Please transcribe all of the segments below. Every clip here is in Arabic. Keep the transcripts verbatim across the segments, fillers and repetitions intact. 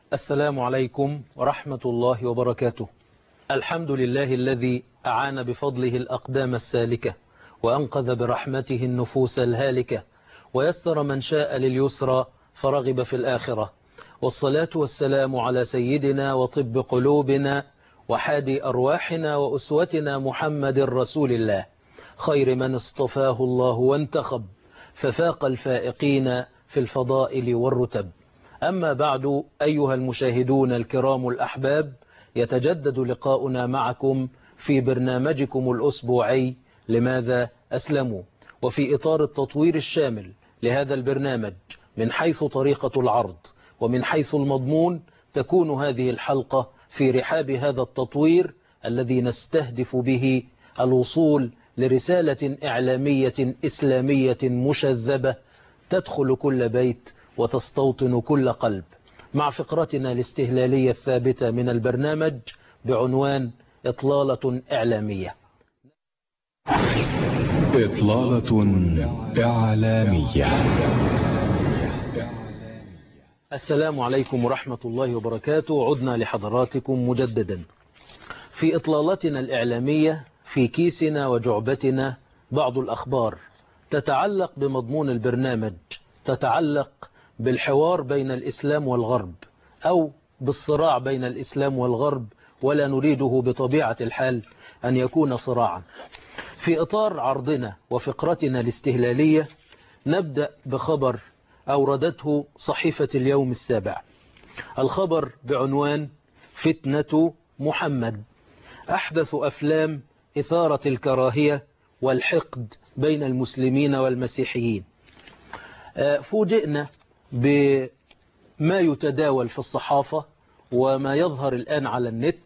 السلام عليكم ورحمة الله وبركاته. الحمد لله الذي أعان بفضله الأقدام السالكة وأنقذ برحمته النفوس الهالكة ويسر من شاء لليسرى فرغب في الآخرة، والصلاة والسلام على سيدنا وطب قلوبنا وحادي أرواحنا وأسوتنا محمد رسول الله، خير من اصطفاه الله وانتخب ففاق الفائقين في الفضائل والرتب. أما بعد، أيها المشاهدون الكرام الأحباب، يتجدد لقاؤنا معكم في برنامجكم الأسبوعي لماذا أسلموا، وفي إطار التطوير الشامل لهذا البرنامج من حيث طريقة العرض ومن حيث المضمون، تكون هذه الحلقة في رحاب هذا التطوير الذي نستهدف به الوصول لرسالة إعلامية إسلامية مشذبة تدخل كل بيت وتستوطن كل قلب، مع فقرتنا الاستهلالية الثابتة من البرنامج بعنوان إطلالة إعلامية. إطلالة إعلامية. السلام عليكم ورحمة الله وبركاته. عدنا لحضراتكم مجددا في إطلالتنا الإعلامية. في كيسنا وجعبتنا بعض الأخبار تتعلق بمضمون البرنامج، تتعلق بالحوار بين الإسلام والغرب أو بالصراع بين الإسلام والغرب، ولا نريده بطبيعة الحال أن يكون صراعا. في إطار عرضنا وفقرتنا الاستهلالية نبدأ بخبر أوردته صحيفة اليوم السابع. الخبر بعنوان فتنة محمد، أحدث أفلام إثارة الكراهية والحقد بين المسلمين والمسيحيين. فوجئنا بما يتداول في الصحافة وما يظهر الآن على النت.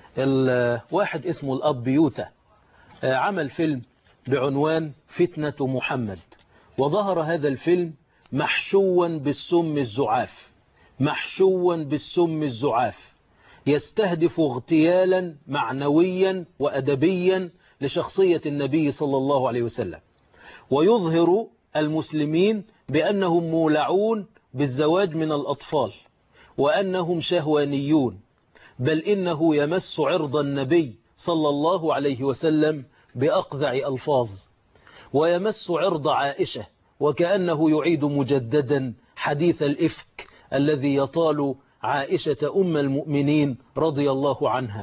واحد اسمه الأب يوتا عمل فيلم بعنوان فتنة محمد، وظهر هذا الفيلم محشوا بالسم الزعاف، محشوا بالسم الزعاف، يستهدف اغتيالا معنويا وأدبيا لشخصية النبي صلى الله عليه وسلم، ويظهر المسلمين بأنهم مولعون بالزواج من الأطفال وأنهم شهوانيون، بل إنه يمس عرض النبي صلى الله عليه وسلم بأقذع ألفاظ، ويمس عرض عائشة وكأنه يعيد مجددا حديث الإفك الذي يطال عائشة أم المؤمنين رضي الله عنها.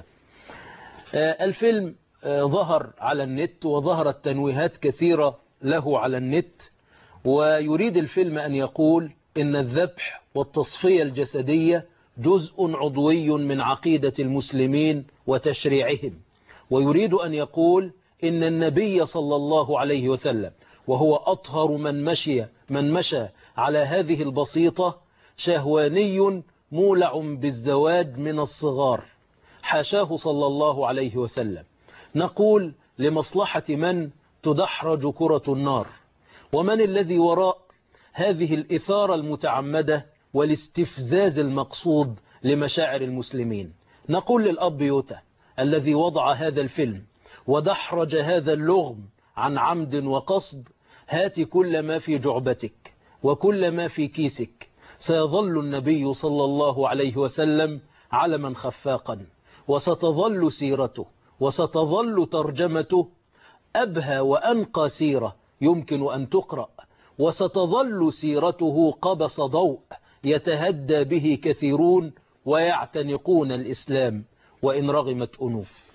الفيلم ظهر على النت وظهرت تنويهات كثيرة له على النت، ويريد الفيلم أن يقول إن الذبح والتصفية الجسدية جزء عضوي من عقيدة المسلمين وتشريعهم، ويريد أن يقول إن النبي صلى الله عليه وسلم وهو أطهر من مشي من مشى على هذه البسيطة شهواني مولع بالزواج من الصغار، حاشاه صلى الله عليه وسلم. نقول لمصلحة من تدحرج كرة النار؟ ومن الذي وراء هذه الإثارة المتعمدة والاستفزاز المقصود لمشاعر المسلمين؟ نقول للأب يوتا الذي وضع هذا الفيلم ودحرج هذا اللغم عن عمد وقصد: هات كل ما في جعبتك وكل ما في كيسك، سيظل النبي صلى الله عليه وسلم علما خفاقا، وستظل سيرته وستظل ترجمته أبهى وأنقى سيرة يمكن أن تقرأ، وستظل سيرته قبس ضوء يتهدى به كثيرون ويعتنقون الإسلام وإن رغمت أنوف.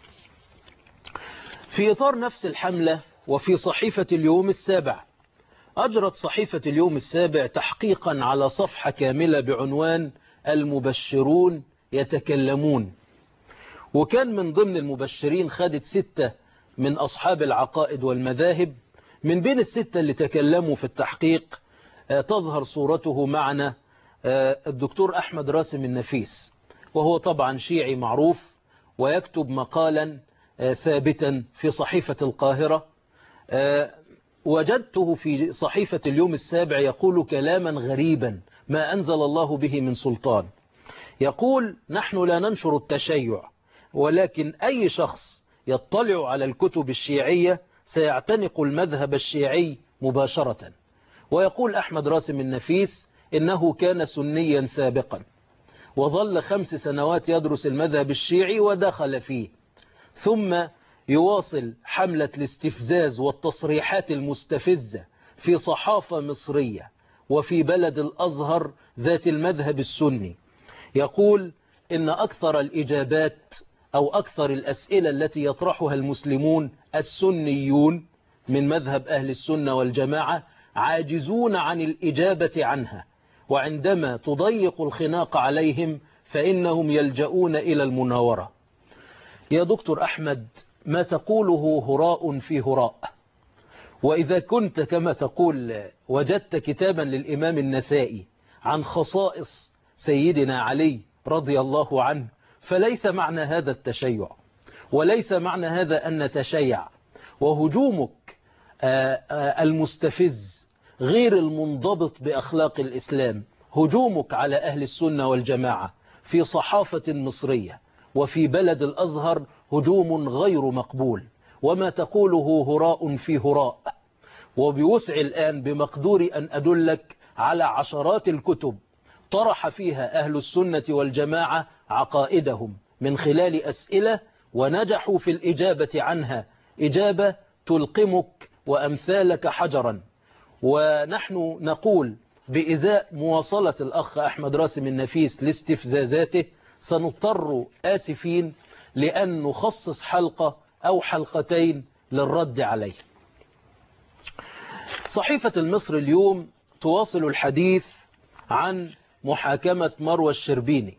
في إطار نفس الحملة، وفي صحيفة اليوم السابع، أجرت صحيفة اليوم السابع تحقيقا على صفحة كاملة بعنوان المبشرون يتكلمون، وكان من ضمن المبشرين خدت ستة من أصحاب العقائد والمذاهب. من بين الستة اللي تكلموا في التحقيق تظهر صورته معنا الدكتور أحمد راسم النفيس، وهو طبعا شيعي معروف ويكتب مقالا ثابتا في صحيفة القاهرة. وجدته في صحيفة اليوم السابع يقول كلاما غريبا ما أنزل الله به من سلطان. يقول: نحن لا ننشر التشيع، ولكن أي شخص يطلع على الكتب الشيعية سيعتنق المذهب الشيعي مباشرة. ويقول أحمد راسم النفيس إنه كان سنيا سابقا، وظل خمس سنوات يدرس المذهب الشيعي ودخل فيه، ثم يواصل حملة الاستفزاز والتصريحات المستفزة في صحافة مصرية وفي بلد الأزهر ذات المذهب السني. يقول إن أكثر الإجابات أو أكثر الأسئلة التي يطرحها المسلمون السنيون من مذهب أهل السنة والجماعة عاجزون عن الإجابة عنها، وعندما تضيق الخناق عليهم فإنهم يلجؤون إلى المناورة. يا دكتور أحمد، ما تقوله هراء في هراء، وإذا كنت كما تقول وجدت كتابا للإمام النسائي عن خصائص سيدنا علي رضي الله عنه، فليس معنى هذا التشيع، وليس معنى هذا أن نتشيع. وهجومك المستفز غير المنضبط بأخلاق الإسلام، هجومك على أهل السنة والجماعة في صحافة مصرية وفي بلد الأزهر هجوم غير مقبول. وما تقوله هراء في هراء. وبوسع الآن بمقدور أن أدلك على عشرات الكتب طرح فيها أهل السنة والجماعة عقائدهم من خلال أسئلة، ونجحوا في الإجابة عنها إجابة تلقمك وأمثالك حجرا. ونحن نقول بإزاء مواصلة الأخ أحمد راسم النفيس لاستفزازاته سنضطر آسفين لأن نخصص حلقة أو حلقتين للرد عليه. صحيفة المصري اليوم تواصل الحديث عن محاكمة مروى الشربيني.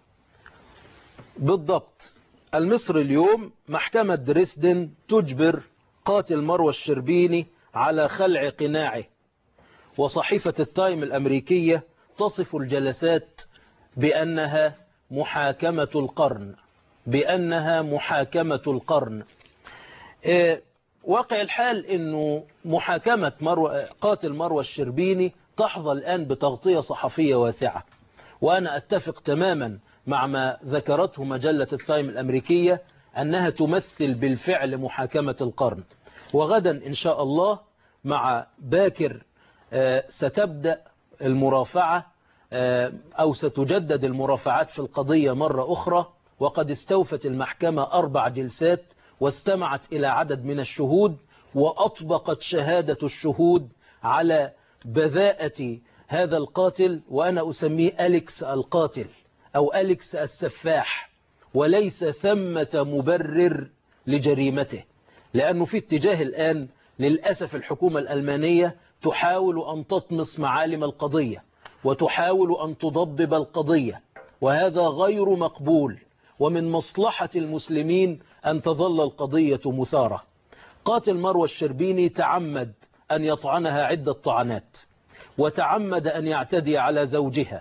بالضبط، المصري اليوم: محكمة دريسدن تجبر قاتل مروى الشربيني على خلع قناعه. وصحيفة التايم الأمريكية تصف الجلسات بأنها محاكمة القرن بأنها محاكمة القرن. إيه واقع الحال أنه محاكمة مروى قاتل مروى الشربيني تحظى الآن بتغطية صحفية واسعة، وأنا أتفق تماما مع ما ذكرته مجلة التايم الأمريكية أنها تمثل بالفعل محاكمة القرن. وغدا إن شاء الله مع باكر ستبدأ المرافعة أو ستجدد المرافعات في القضية مرة أخرى، وقد استوفت المحكمة أربع جلسات واستمعت إلى عدد من الشهود، وأطبقت شهادة الشهود على بذاءة هذا القاتل، وأنا أسميه أليكس القاتل أو أليكس السفاح، وليس ثمة مبرر لجريمته. لأنه في اتجاه الآن للأسف الحكومة الألمانية تحاول أن تطمس معالم القضية وتحاول أن تضبب القضية، وهذا غير مقبول، ومن مصلحة المسلمين أن تظل القضية مثارة. قاتل مروى الشربيني تعمد أن يطعنها عدة طعنات، وتعمد أن يعتدي على زوجها.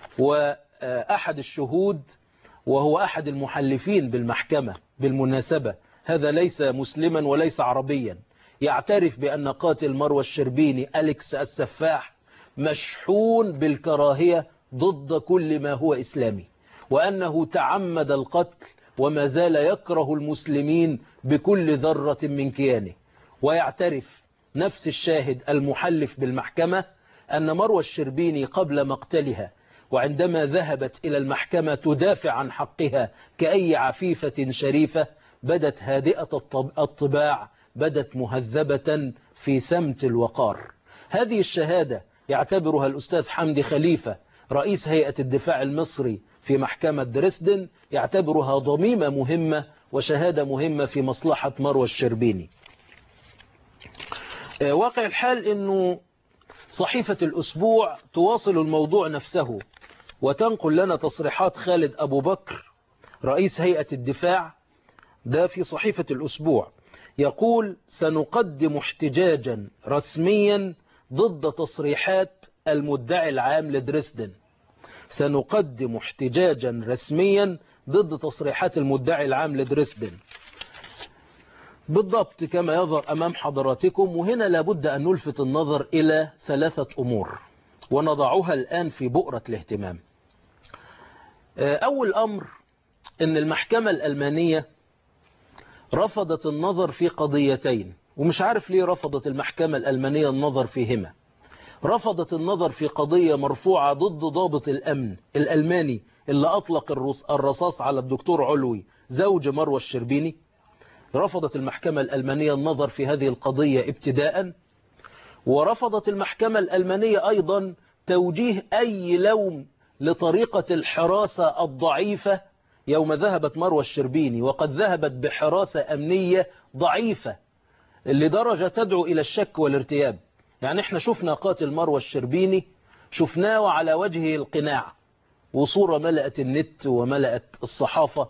وأحد الشهود وهو أحد المحلفين بالمحكمة بالمناسبة، هذا ليس مسلما وليس عربيا، يعترف بأن قاتل مروى الشربيني أليكس السفاح مشحون بالكراهية ضد كل ما هو إسلامي، وأنه تعمد القتل وما زال يكره المسلمين بكل ذرة من كيانه. ويعترف نفس الشاهد المحلف بالمحكمة أن مروى الشربيني قبل مقتلها وعندما ذهبت إلى المحكمة تدافع عن حقها كأي عفيفة شريفة بدت هادئة الطباع، بدت مهذبة في سمت الوقار. هذه الشهادة يعتبرها الأستاذ حمدي خليفة رئيس هيئة الدفاع المصري في محكمة دريسدن، يعتبرها ضميمة مهمة وشهادة مهمة في مصلحة مروى الشربيني. واقع الحال أنه صحيفة الأسبوع تواصل الموضوع نفسه وتنقل لنا تصريحات خالد أبو بكر رئيس هيئة الدفاع، ده في صحيفة الأسبوع، يقول: سنقدم احتجاجا رسميا ضد تصريحات المدعي العام لدريسدن. سنقدم احتجاجا رسميا ضد تصريحات المدعي العام لدريسدن. بالضبط كما يظهر أمام حضراتكم. وهنا لابد أن نلفت النظر إلى ثلاثة أمور ونضعها الآن في بؤرة الاهتمام. أول أمر أن المحكمة الألمانية رفضت النظر في قضيتين، ومش عارف ليه رفضت المحكمة الألمانية النظر فيهما. رفضت النظر في قضية مرفوعة ضد ضابط الأمن الألماني اللي أطلق الرصاص على الدكتور علوي زوج مروة الشربيني. رفضت المحكمة الألمانية النظر في هذه القضية ابتداء، ورفضت المحكمة الألمانية أيضا توجيه أي لوم لطريقة الحراسة الضعيفة يوم ذهبت مروة الشربيني، وقد ذهبت بحراسة أمنية ضعيفة لدرجة تدعو إلى الشك والارتياب. يعني احنا شفنا قاتل مروة الشربيني، شفناه على وجهه القناع، وصورة ملأت النت وملأت الصحافة،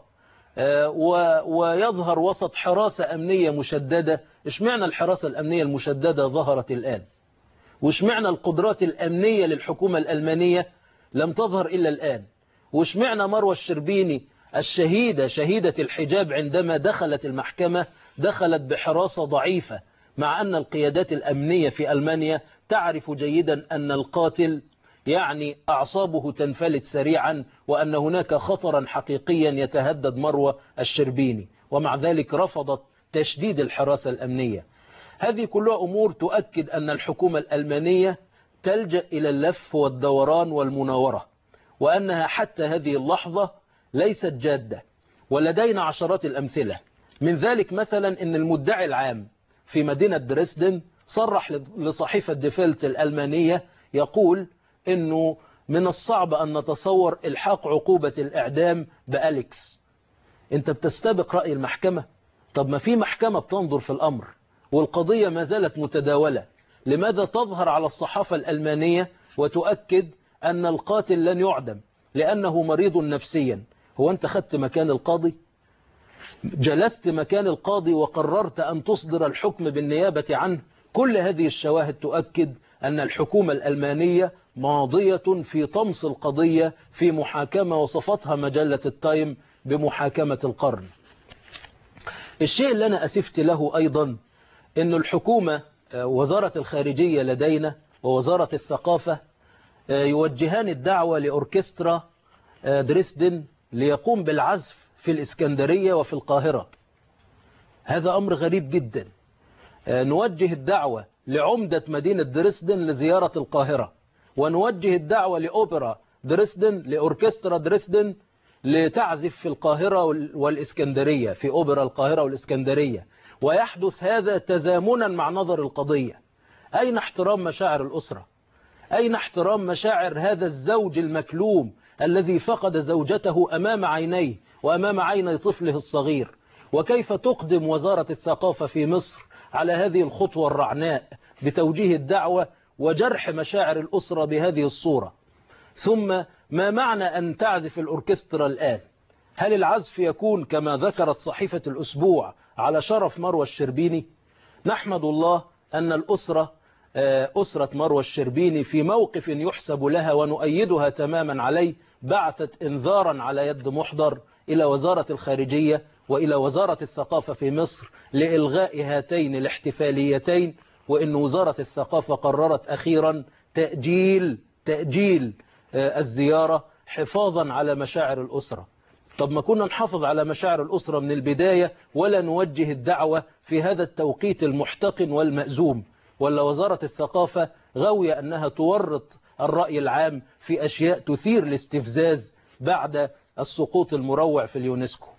ويظهر وسط حراسة أمنية مشددة. اشمعنى الحراسة الأمنية المشددة ظهرت الآن؟ واشمعنى القدرات الأمنية للحكومة الألمانية لم تظهر إلا الآن؟ واشمعنى مروة الشربيني الشهيدة شهيدة الحجاب عندما دخلت المحكمة دخلت بحراسة ضعيفة، مع أن القيادات الأمنية في ألمانيا تعرف جيدا أن القاتل يعني أعصابه تنفلت سريعا، وأن هناك خطرا حقيقيا يتهدد مروة الشربيني، ومع ذلك رفضت تشديد الحراسة الأمنية. هذه كلها أمور تؤكد أن الحكومة الألمانية تلجأ إلى اللف والدوران والمناورة، وأنها حتى هذه اللحظة ليست جادة. ولدينا عشرات الأمثلة من ذلك. مثلا أن المدعي العام في مدينة دريسدن صرح لصحيفة ديفيلت الألمانية يقول أنه من الصعب أن نتصور إلحاق عقوبة الإعدام بأليكس. أنت بتستبق رأي المحكمة؟ طب ما في محكمة بتنظر في الأمر والقضية ما زالت متداولة. لماذا تظهر على الصحافة الألمانية وتؤكد أن القاتل لن يعدم لأنه مريض نفسيا؟ هو أنت خدت مكان القاضي؟ جلست مكان القاضي وقررت أن تصدر الحكم بالنيابة عنه؟ كل هذه الشواهد تؤكد أن الحكومة الألمانية ماضية في طمس القضية في محاكمة وصفتها مجلة التايم بمحاكمة القرن. الشيء اللي أنا أسفت له أيضا أن الحكومة وزارة الخارجية لدينا ووزارة الثقافة يوجهان الدعوة لأوركسترا دريسدن ليقوم بالعزف في الإسكندرية وفي القاهرة. هذا أمر غريب جدا. نوجه الدعوة لعمدة مدينة دريسدن لزيارة القاهرة، ونوجه الدعوة لأوبرا دريسدن لأوركسترا دريسدن لتعزف في القاهرة والإسكندرية، في أوبرا القاهرة والإسكندرية، ويحدث هذا تزامنا مع نظر القضية. أين احترام مشاعر الأسرة؟ أين احترام مشاعر هذا الزوج المكلوم الذي فقد زوجته أمام عينيه وأمام عيني طفله الصغير؟ وكيف تقدم وزارة الثقافة في مصر على هذه الخطوة الرعناء بتوجيه الدعوة وجرح مشاعر الأسرة بهذه الصورة؟ ثم ما معنى أن تعزف الأوركسترا الآن؟ هل العزف يكون كما ذكرت صحيفة الأسبوع على شرف مروة الشربيني؟ نحمد الله أن الأسرة أسرة مروة الشربيني في موقف يحسب لها ونؤيدها تماما عليه بعثت إنذارا على يد محضر إلى وزارة الخارجية وإلى وزارة الثقافة في مصر لإلغاء هاتين الاحتفاليتين، وإن وزارة الثقافة قررت أخيرا تأجيل تأجيل الزيارة حفاظا على مشاعر الأسرة. طب ما كنا نحافظ على مشاعر الأسرة من البداية ولا نوجه الدعوة في هذا التوقيت المحتقن والمأزوم؟ ولا وزارة الثقافة غاوية أنها تورط الرأي العام في أشياء تثير الاستفزاز بعد السقوط المروع في اليونسكو؟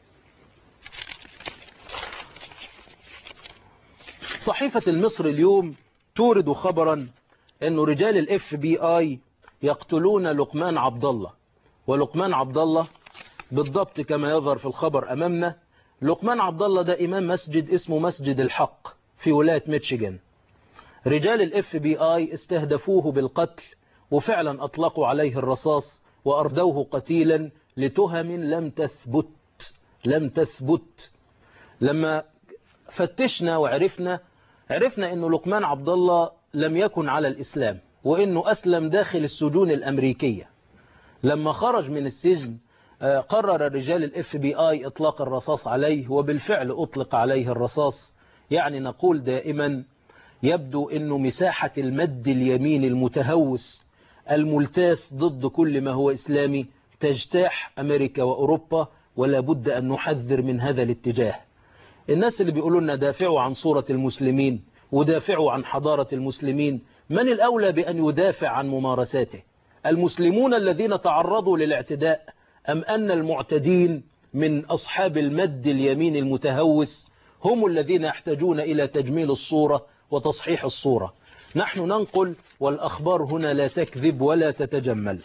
صحيفة المصري اليوم تورد خبرا أن رجال الاف بي آي يقتلون لقمان عبد الله. ولقمان عبد الله بالضبط كما يظهر في الخبر أمامنا، لقمان عبد الله ده إمام مسجد اسمه مسجد الحق في ولاية ميشيغان. رجال الاف بي آي استهدفوه بالقتل وفعلا أطلقوا عليه الرصاص وأردوه قتيلا لتهم لم تثبت لم تثبت لما فتشنا وعرفنا عرفنا أنه لقمان عبد الله لم يكن على الإسلام، وأنه أسلم داخل السجون الأمريكية. لما خرج من السجن قرر رجال الاف بي آي إطلاق الرصاص عليه، وبالفعل أطلق عليه الرصاص. يعني نقول دائما يبدو أنه مساحة المد اليمين المتهوس الملتاث ضد كل ما هو إسلامي تجتاح أمريكا وأوروبا، ولا بد أن نحذر من هذا الاتجاه. الناس اللي بيقولوا لنا دافعوا عن صورة المسلمين ودافعوا عن حضارة المسلمين، من الأولى بأن يدافع عن ممارساته؟ المسلمون الذين تعرضوا للاعتداء أم أن المعتدين من أصحاب المد اليمين المتهوس هم الذين يحتاجون إلى تجميل الصورة وتصحيح الصورة؟ نحن ننقل والأخبار هنا لا تكذب ولا تتجمل.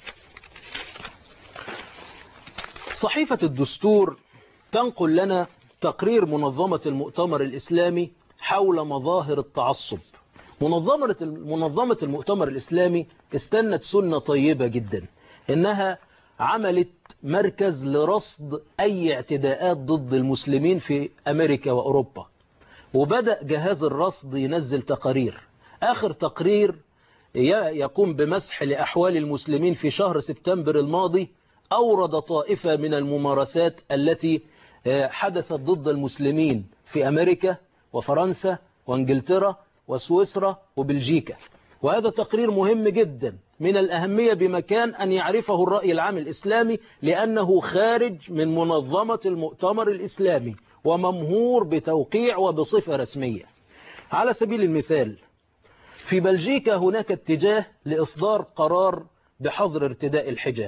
صحيفة الدستور تنقل لنا تقرير منظمة المؤتمر الإسلامي حول مظاهر التعصب. منظمة منظمة المؤتمر الإسلامي استنت سنة طيبة جدا، إنها عملت مركز لرصد أي اعتداءات ضد المسلمين في أمريكا وأوروبا، وبدأ جهاز الرصد ينزل تقارير. آخر تقرير يقوم بمسح لأحوال المسلمين في شهر سبتمبر الماضي أورد طائفة من الممارسات التي حدثت ضد المسلمين في أمريكا وفرنسا وانجلترا وسويسرا وبلجيكا. وهذا تقرير مهم جدا من الأهمية بمكان أن يعرفه الرأي العام الإسلامي، لأنه خارج من منظمة المؤتمر الإسلامي وممهور بتوقيع وبصفة رسمية. على سبيل المثال، في بلجيكا هناك اتجاه لإصدار قرار بحظر ارتداء الحجاب،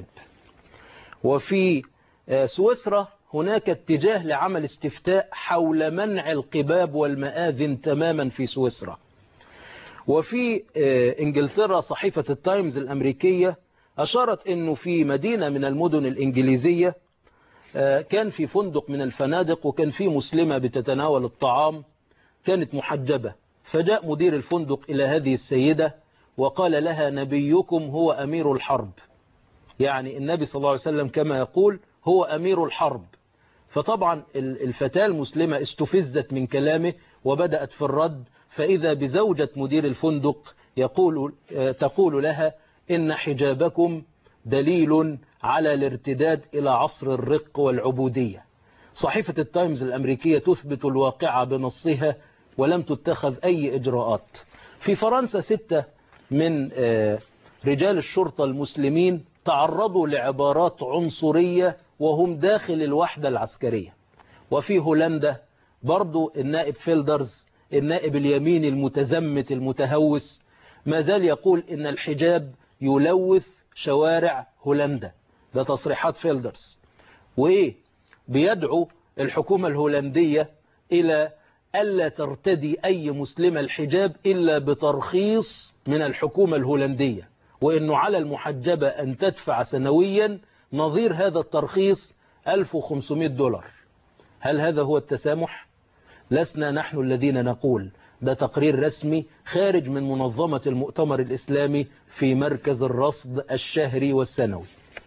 وفي سويسرا هناك اتجاه لعمل استفتاء حول منع القباب والمآذن تماما في سويسرا. وفي انجلترا صحيفة التايمز الأمريكية أشارت أنه في مدينة من المدن الإنجليزية كان في فندق من الفنادق وكان في مسلمة بتتناول الطعام كانت محجبة، فجاء مدير الفندق إلى هذه السيدة وقال لها: نبيكم هو أمير الحرب، يعني النبي صلى الله عليه وسلم كما يقول هو أمير الحرب. فطبعا الفتاة المسلمة استفزت من كلامه وبدأت في الرد، فإذا بزوجة مدير الفندق يقول تقول لها: إن حجابكم دليل على الارتداد إلى عصر الرق والعبودية. صحيفة التايمز الأمريكية تثبت الواقعة بنصها ولم تتخذ أي إجراءات. في فرنسا ستة من رجال الشرطة المسلمين تعرضوا لعبارات عنصرية وهم داخل الوحدة العسكرية. وفي هولندا برضو النائب فيلدرز النائب اليميني المتزمت المتهوس ما زال يقول إن الحجاب يلوث شوارع هولندا. ده تصريحات فيلدرز. وإيه بيدعو الحكومة الهولندية إلى ألا ترتدي أي مسلمة الحجاب إلا بترخيص من الحكومة الهولندية، وإنه على المحجبة أن تدفع سنويا نظير هذا الترخيص ألف وخمسمائة دولار. هل هذا هو التسامح؟ لسنا نحن الذين نقول، ده تقرير رسمي خارج من منظمة المؤتمر الإسلامي في مركز الرصد الشهري والسنوي.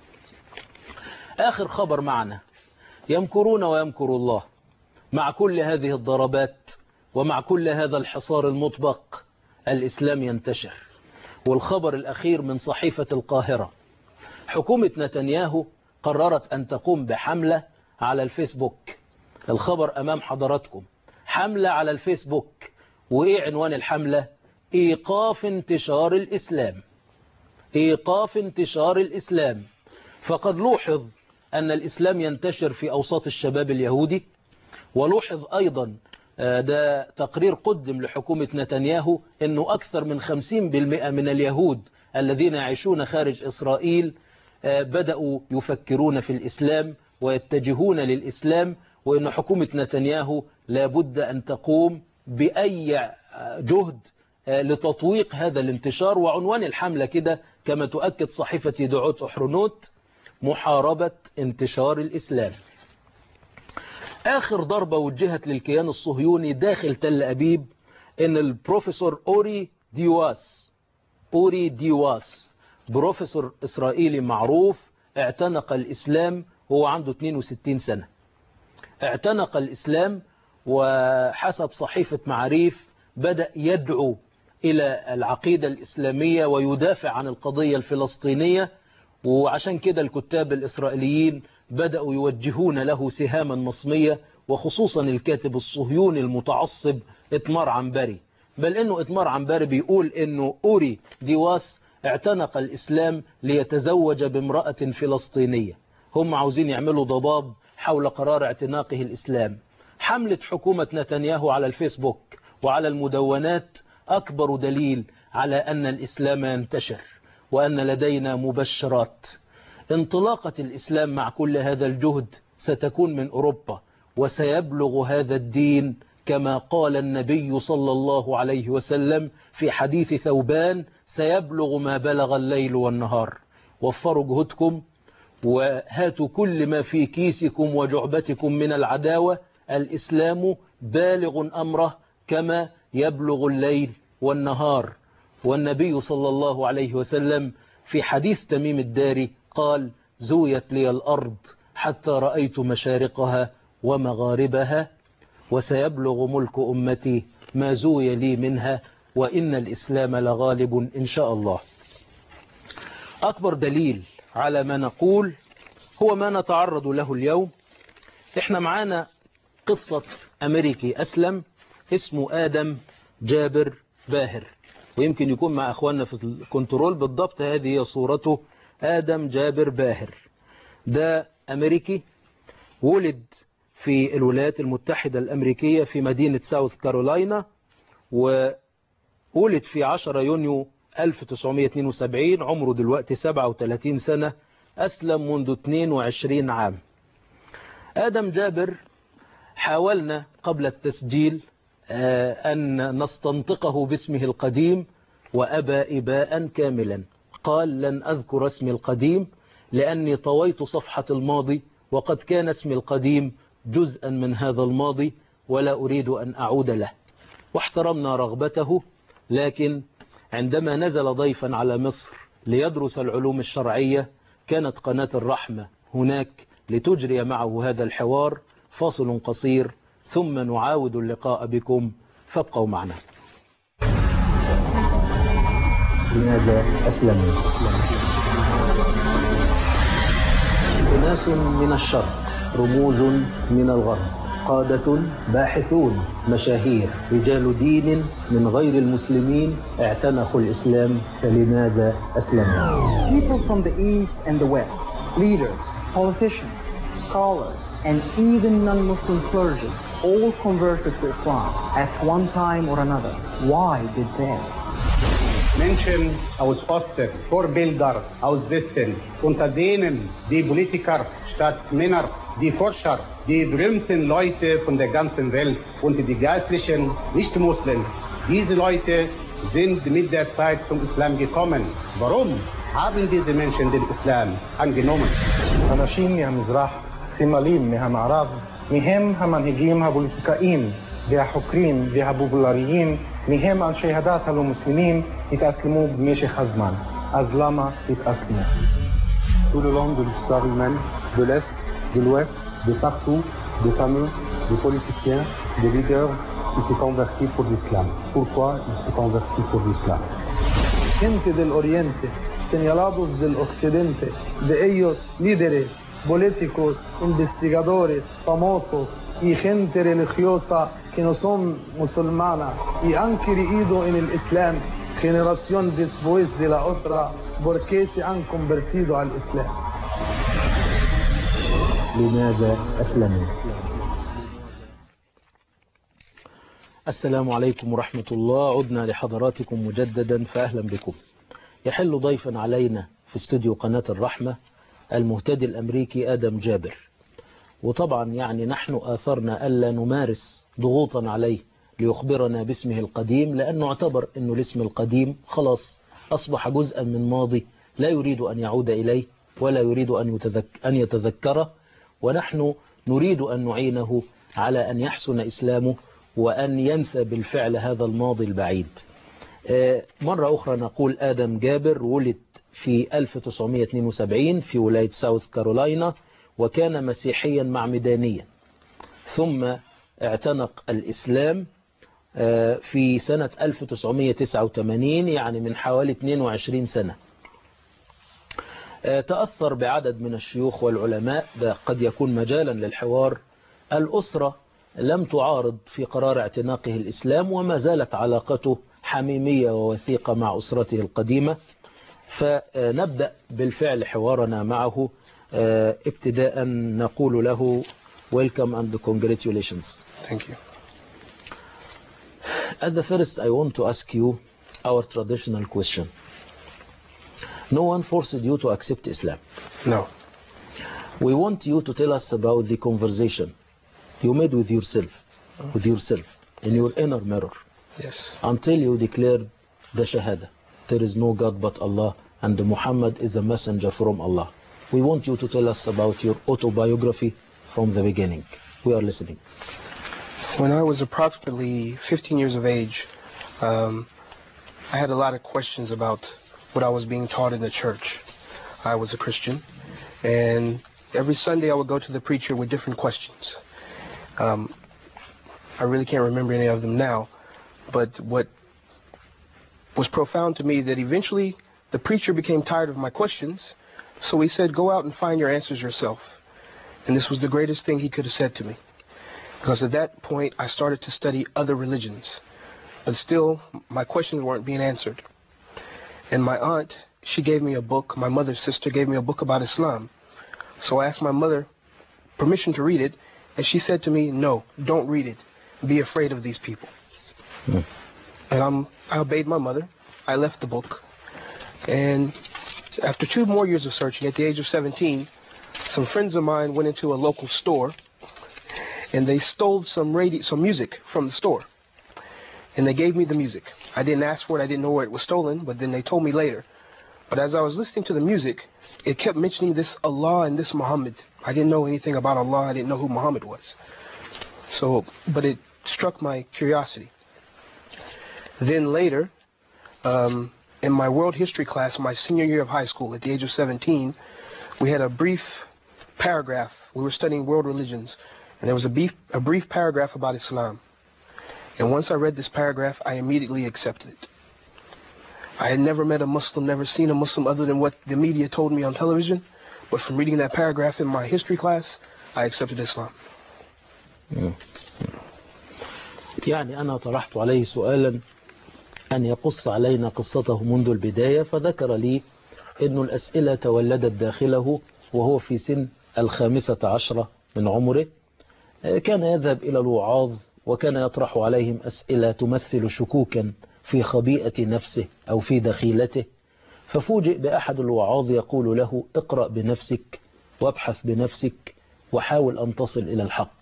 آخر خبر معنا: يمكرون ويمكر الله. مع كل هذه الضربات ومع كل هذا الحصار المطبق الإسلام ينتشر. والخبر الأخير من صحيفة القاهرة: حكومة نتنياهو قررت أن تقوم بحملة على الفيسبوك. الخبر أمام حضراتكم، حملة على الفيسبوك. وإيه عنوان الحملة؟ إيقاف انتشار الإسلام. إيقاف انتشار الإسلام. فقد لوحظ أن الإسلام ينتشر في أوساط الشباب اليهودي، ولوحظ أيضا ده تقرير قدم لحكومة نتنياهو أنه أكثر من خمسين بالمئة من اليهود الذين يعيشون خارج إسرائيل بدأوا يفكرون في الإسلام ويتجهون للإسلام، وأن حكومة نتنياهو لابد أن تقوم بأي جهد لتطويق هذا الانتشار. وعنوان الحملة كده كما تؤكد صحيفة يدعوت أحرنوت: محاربة انتشار الإسلام. آخر ضربة وجهت للكيان الصهيوني داخل تل أبيب إن البروفيسور أوري ديواس أوري ديواس بروفيسور إسرائيلي معروف اعتنق الإسلام وهو عنده اثنين وستين سنة. اعتنق الإسلام، وحسب صحيفة معاريف بدأ يدعو إلى العقيدة الإسلامية ويدافع عن القضية الفلسطينية. وعشان كده الكتاب الإسرائيليين بدأوا يوجهون له سهاما نصمية، وخصوصا الكاتب الصهيوني المتعصب إتمار عنبري. بل إنه إتمار عنبري بيقول إنه أوري ديواس اعتنق الإسلام ليتزوج بامرأة فلسطينية. هم عاوزين يعملوا ضباب حول قرار اعتناقه الإسلام. حملة حكومة نتنياهو على الفيسبوك وعلى المدونات أكبر دليل على أن الإسلام ينتشر وأن لدينا مبشرات. انطلاقة الإسلام مع كل هذا الجهد ستكون من أوروبا، وسيبلغ هذا الدين كما قال النبي صلى الله عليه وسلم في حديث ثوبان: سيبلغ ما بلغ الليل والنهار. وفروا جهدكم وهاتوا كل ما في كيسكم وجعبتكم من العداوة. الإسلام بالغ أمره كما يبلغ الليل والنهار. والنبي صلى الله عليه وسلم في حديث تميم الداري قال: زويت لي الأرض حتى رأيت مشارقها ومغاربها، وسيبلغ ملك أمتي ما زوي لي منها، وإن الإسلام لغالب إن شاء الله. أكبر دليل على ما نقول هو ما نتعرض له اليوم. إحنا معانا قصة أمريكي أسلم اسمه آدم جابر باهر، ويمكن يكون مع أخواننا في الكنترول بالضبط. هذه هي صورته، آدم جابر باهر. ده أمريكي ولد في الولايات المتحدة الأمريكية في مدينة ساوث كارولاينا، وولد في عشرة يونيو ألف وتسعمائة واثنين وسبعين. عمره دلوقتي سبعة وثلاثين سنة. أسلم منذ اثنين وعشرين عام. آدم جابر حاولنا قبل التسجيل أن نستنطقه باسمه القديم، وأبى إباء كاملا. قال: لن أذكر اسمي القديم لأني طويت صفحة الماضي، وقد كان اسمي القديم جزءا من هذا الماضي ولا أريد أن أعود له. واحترمنا رغبته، لكن عندما نزل ضيفا على مصر ليدرس العلوم الشرعية كانت قناة الرحمة هناك لتجري معه هذا الحوار. فاصل قصير ثم نعاود اللقاء بكم، فابقوا معنا. لماذا أسلموا؟ أناس من الشرق، رموز من الغرب، قادة، باحثون، مشاهير، رجال دين من غير المسلمين اعتنقوا الإسلام. فلماذا أسلموا؟ People from the East and the West, leaders, politicians, scholars, and even non-Muslim clergy all converted to Islam at one time or another. Why did they? Menschen aus Osten, Vorbilder aus Westen, unter denen die Politiker statt Männer, die Forscher, die berühmten Leute von der ganzen Welt und die geistlichen Nicht-Muslims. Diese Leute sind mit der Zeit zum Islam gekommen. Warum haben diese Menschen den Islam angenommen? אנשים מהמזרח, סמלים מהמערב, מהם המנהיגים הפוליטיקאים והחוקרים והפופולריים, מהם אנשי הדת הלא מוסלמים, התאסלמו במשך הזמן. אז למה התאסלמו? Tout le long de l'histoire humaine, de l'Est, de l'Ouest, de partout, des fameux, des politiciens, des leaders qui se convertissent pour l'islam. Pourquoi ils se convertissent pour l'islam? Gente del Oriente, señalados del Occidente, de ellos líderes, políticos, investigadores, famosos y gente religiosa que no son musulmanas y han creído en el Islam generación después de la otra porque se han convertido al Islam. لماذا أسلموا؟ السلام عليكم ورحمة الله. عدنا لحضراتكم مجددا، فأهلا بكم. يحل ضيفا علينا في استوديو قناة الرحمة المهتدي الأمريكي آدم جابر. وطبعا يعني نحن آثرنا ألا نمارس ضغوطا عليه ليخبرنا باسمه القديم، لأنه اعتبر أنه الاسم القديم خلاص أصبح جزءا من ماضي لا يريد أن يعود إليه ولا يريد أن, يتذك أن يتذكره، ونحن نريد أن نعينه على أن يحسن إسلامه وأن ينسى بالفعل هذا الماضي البعيد. مرة أخرى نقول آدم جابر ولد في ألف وتسعمائة واثنين وسبعين في ولاية ساوث كارولاينا، وكان مسيحيا معمدانيا، ثم اعتنق الإسلام في سنة ألف وتسعمائة وتسعة وثمانين، يعني من حوالي اثنين وعشرين سنة. تأثر بعدد من الشيوخ والعلماء، ده قد يكون مجالا للحوار. الأسرة لم تعارض في قرار اعتناقه الإسلام، وما زالت علاقته حميمية ووثيقة مع أسرته القديمة. فنبدأ بالفعل حوارنا معه. ابتداء نقول له welcome and congratulations. Thank you. At the first I want to ask you, our traditional question. No one forced you to accept Islam. No. We want you to tell us about the conversation you made with yourself, with yourself, in your inner mirror. Yes. Until you declared the Shahada. There is no God but Allah, and Muhammad is a messenger from Allah. We want you to tell us about your autobiography from the beginning. We are listening. When I was approximately fifteen years of age, um, I had a lot of questions about what I was being taught in the church. I was a Christian, and every Sunday I would go to the preacher with different questions. Um, I really can't remember any of them now, but what was profound to me that eventually the preacher became tired of my questions, so he said, go out and find your answers yourself. And this was the greatest thing he could have said to me. Because at that point, I started to study other religions. But still, my questions weren't being answered. And my aunt, she gave me a book, my mother's sister gave me a book about Islam. So I asked my mother permission to read it, and she said to me, no, don't read it. Be afraid of these people. Mm. And I'm, I obeyed my mother. I left the book. And after two more years of searching, at the age of seventeen, some friends of mine went into a local store and they stole some radio, some music from the store. And they gave me the music. I didn't ask for it. I didn't know where it was stolen, but then they told me later. But as I was listening to the music, it kept mentioning this Allah and this Muhammad. I didn't know anything about Allah. I didn't know who Muhammad was. So, but it struck my curiosity. Then later, um, in my world history class, my senior year of high school, at the age of seventeen, we had a brief paragraph. We were studying world religions, and there was a brief, a brief paragraph about Islam. And once I read this paragraph, I immediately accepted it. I had never met a Muslim, never seen a Muslim other than what the media told me on television, but from reading that paragraph in my history class, I accepted Islam. يعني أنا طرحت عليه سؤالا أن يقص علينا قصته منذ البداية، فذكر لي أن الأسئلة تولدت داخله وهو في سن الخامسة عشرة من عمره. كان يذهب إلى الوعاظ وكان يطرح عليهم أسئلة تمثل شكوكا في خبيئة نفسه أو في دخيلته، ففوجئ بأحد الوعاظ يقول له اقرأ بنفسك وابحث بنفسك وحاول أن تصل إلى الحق.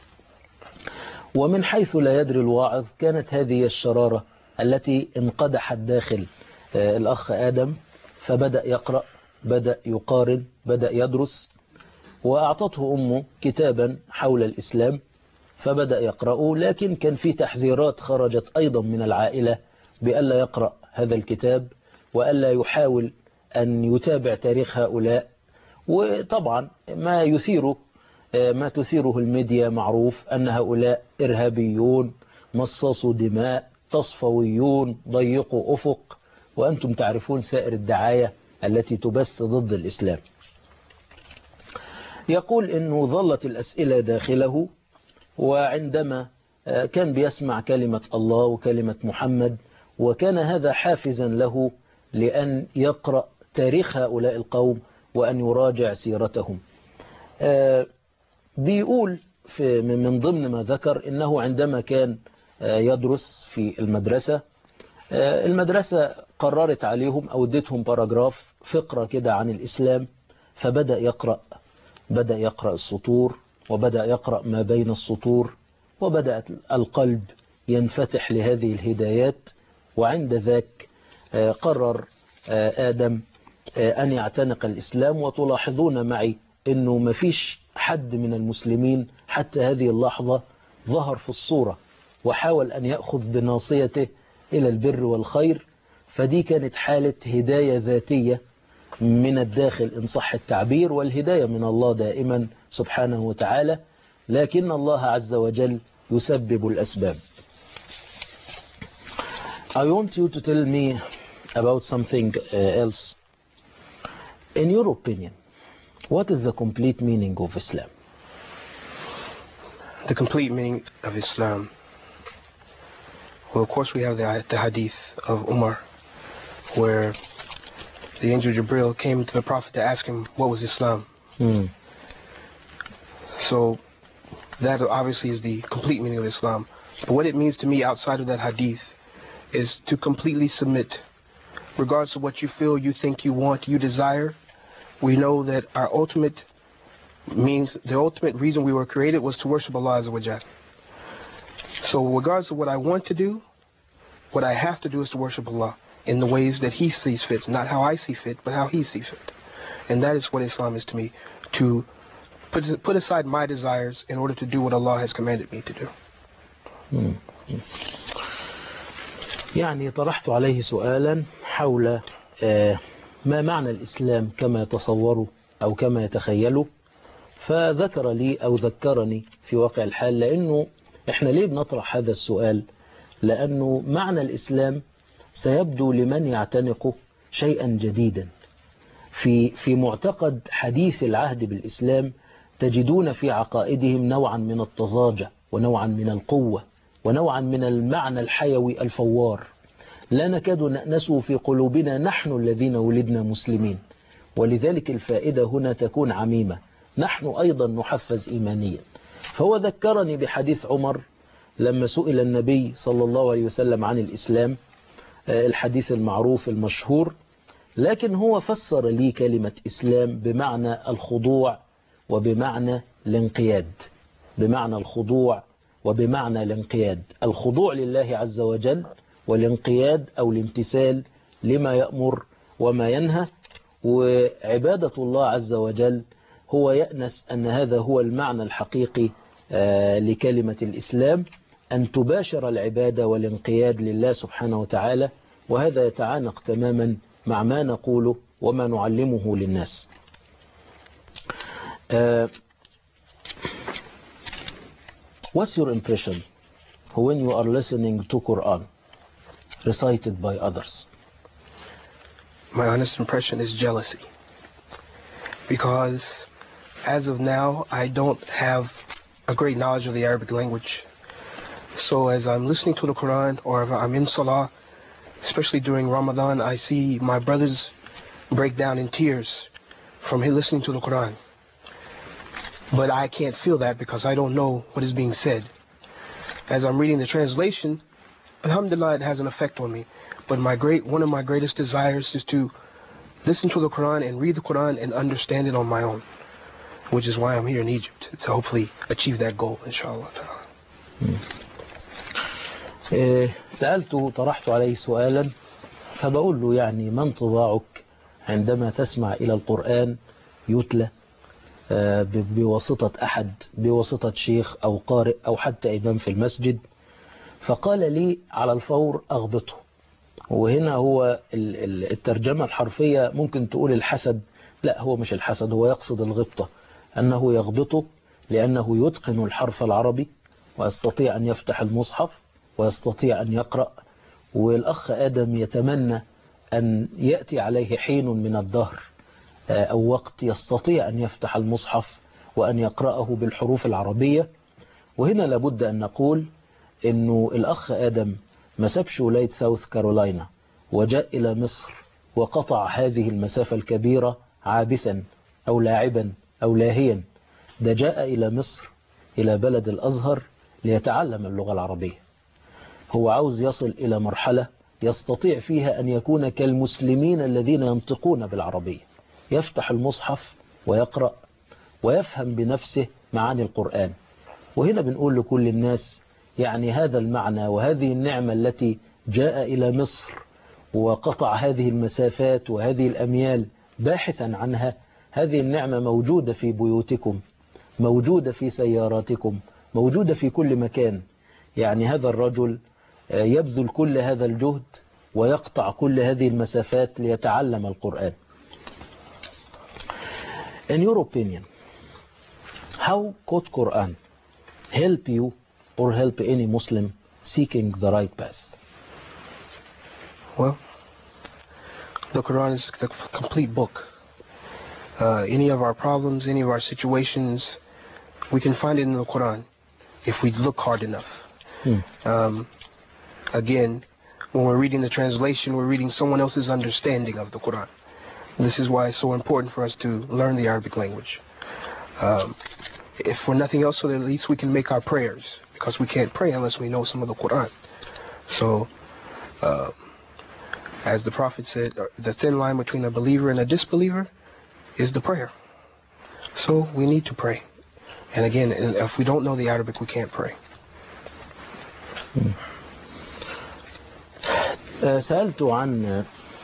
ومن حيث لا يدري الواعظ كانت هذه الشرارة التي انقدحت داخل الأخ آدم، فبدأ يقرأ، بدأ يقارن، بدأ يدرس، وأعطته أمه كتابا حول الإسلام فبدأ يقرأه، لكن كان في تحذيرات خرجت أيضا من العائلة بألا يقرأ هذا الكتاب وألا يحاول أن يتابع تاريخ هؤلاء. وطبعا ما يثيره ما تثيره الميديا معروف أن هؤلاء إرهابيون، مصاصوا دماء، تصفويون، ضيقوا أفق، وأنتم تعرفون سائر الدعاية التي تبث ضد الإسلام. يقول إنه ظلت الأسئلة داخله، وعندما كان بيسمع كلمة الله وكلمة محمد، وكان هذا حافزا له لأن يقرأ تاريخ هؤلاء القوم وأن يراجع سيرتهم. بيقول في من ضمن ما ذكر إنه عندما كان يدرس في المدرسة، المدرسة قررت عليهم أو ادتهم باراجراف فقرة كده عن الإسلام، فبدأ يقرأ بدأ يقرأ السطور وبدأ يقرأ ما بين السطور، وبدأ القلب ينفتح لهذه الهدايات. وعند ذاك قرر آدم أن يعتنق الإسلام. وتلاحظون معي أنه ما فيش حد من المسلمين حتى هذه اللحظة ظهر في الصورة وحاول أن يأخذ بناصيته إلى البر والخير. فدي كانت حالة هداية ذاتية من الداخل إن صح التعبير، والهداية من الله دائما سبحانه وتعالى، لكن الله عز وجل يسبب الأسباب. I want you to tell me about something else. In your opinion, what is the complete meaning of Islam? The complete meaning of Islam. Well, of course, we have the, the hadith of Umar, where the angel Jibril came to the Prophet to ask him what was Islam. Mm. So that obviously is the complete meaning of Islam. But what it means to me outside of that hadith is to completely submit. Regardless of what you feel, you think, you want, you desire, we know that our ultimate means, the ultimate reason we were created was to worship Allah Azza wa Jal. So regardless of what I want to do, what I have to do is to worship Allah in the ways that He sees fit, not how I see fit, but how He sees fit. And that is what Islam is to me, to put, put aside my desires in order to do what Allah has commanded me to do. Hmm. يعني طرحت عليه سؤالا حول ما معنى الإسلام كما يتصوره أو كما يتخيله، فذكر لي أو ذكرني في واقع الحال. لأنه إحنا ليه بنطرح هذا السؤال؟ لأنه معنى الإسلام سيبدو لمن يعتنقه شيئا جديدا. في في معتقد حديث العهد بالإسلام تجدون في عقائدهم نوعا من الطزاجة ونوعا من القوة ونوعا من المعنى الحيوي الفوار، لا نكاد نأنسه في قلوبنا نحن الذين ولدنا مسلمين. ولذلك الفائدة هنا تكون عميمة، نحن أيضا نحفز إيمانيا. فهو ذكرني بحديث عمر لما سئل النبي صلى الله عليه وسلم عن الإسلام، الحديث المعروف المشهور، لكن هو فسر لي كلمة إسلام بمعنى الخضوع وبمعنى الانقياد، بمعنى الخضوع وبمعنى الانقياد، الخضوع لله عز وجل والانقياد أو الامتثال لما يأمر وما ينهى. وعبادة الله عز وجل هو يأنس أن هذا هو المعنى الحقيقي لكلمة الإسلام، أن تباشر العبادة والانقياد لله سبحانه وتعالى، وهذا يتعانق تماما مع ما نقوله وما نعلمه للناس. Uh, what's your impression when you are listening to Quran recited by others? My honest impression is jealousy, because as of now I don't have a great knowledge of the Arabic language. So as I'm listening to the Quran or if I'm in Salah, especially during Ramadan, I see my brothers break down in tears from listening to the Quran. But I can't feel that because I don't know what is being said. As I'm reading the translation, alhamdulillah, it has an effect on me. But my great, one of my greatest desires is to listen to the Quran and read the Quran and understand it on my own, which is why I'm here in Egypt, to hopefully achieve that goal, inshallah. سألته طرحت عليه سؤالا فبقول له يعني ما انطباعك عندما تسمع إلى القرآن يتلى بواسطة أحد، بواسطة شيخ أو قارئ أو حتى إمام في المسجد؟ فقال لي على الفور أغبطه. وهنا هو الترجمة الحرفية ممكن تقول الحسد، لا هو مش الحسد، هو يقصد الغبطة، أنه يغبطه لأنه يتقن الحرف العربي ويستطيع أن يفتح المصحف ويستطيع أن يقرأ. والأخ آدم يتمنى أن يأتي عليه حين من الدهر أو وقت يستطيع أن يفتح المصحف وأن يقرأه بالحروف العربية. وهنا لابد أن نقول أنه الأخ آدم ما سابش ولاية ساوث كارولاينا وجاء إلى مصر وقطع هذه المسافة الكبيرة عابثا أو لاعبا أو لاهيا. ده جاء إلى مصر إلى بلد الأزهر ليتعلم اللغة العربية. هو عاوز يصل إلى مرحلة يستطيع فيها أن يكون كالمسلمين الذين ينطقون بالعربية، يفتح المصحف ويقرأ ويفهم بنفسه معاني القرآن. وهنا بنقول لكل الناس يعني هذا المعنى وهذه النعمة التي جاء إلى مصر وقطع هذه المسافات وهذه الأميال باحثا عنها، هذه النعمة موجودة في بيوتكم، موجودة في سياراتكم، موجودة في كل مكان. يعني هذا الرجل يبذل كل هذا الجهد ويقطع كل هذه المسافات ليتعلم القرآن. In your opinion, how could Quran help you or help any Muslim seeking the right path? Well, the Quran is the complete book. Uh, any of our problems, any of our situations, we can find it in the Quran if we look hard enough. Hmm. Um, again, when we're reading the translation, we're reading someone else's understanding of the Quran. This is why it's so important for us to learn the Arabic language. Um, if for nothing else, so at least we can make our prayers, because we can't pray unless we know some of the Quran. So Uh, as the Prophet said, the thin line between a believer and a disbeliever is the prayer. So we need to pray. And again, if we don't know the Arabic, we can't pray. سألت عن